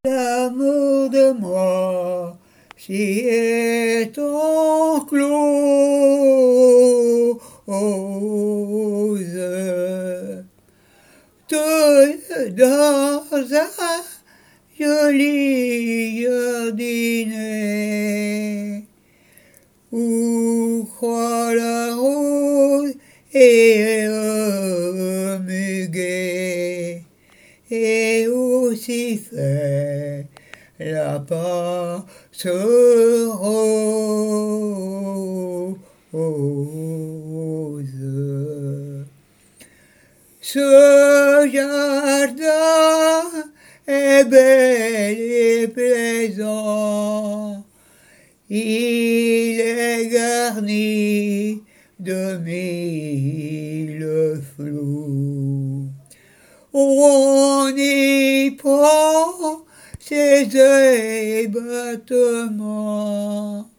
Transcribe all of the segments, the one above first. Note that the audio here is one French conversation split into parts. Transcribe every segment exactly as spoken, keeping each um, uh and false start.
L'amour de moi s'y est enclose tout dans un joli jardinet où croît la rose et le muguet et aussi fait la passerose. Ce jardin est bel et plaisant, il est garni de mille flous. On y prend ses ébattements,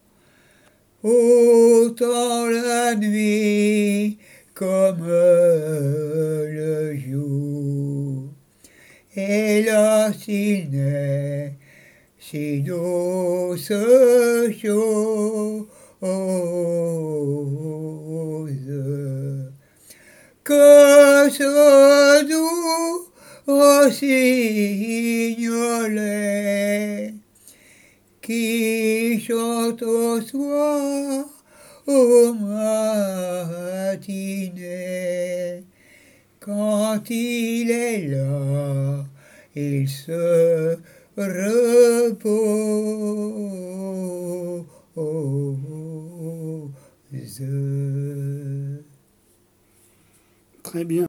autant la nuit comme le jour. Et là, s'il n'est si douce chose que ce doux rossignolet qui chante au soir, au matinée. Quand il est là, il se repose. Très bien.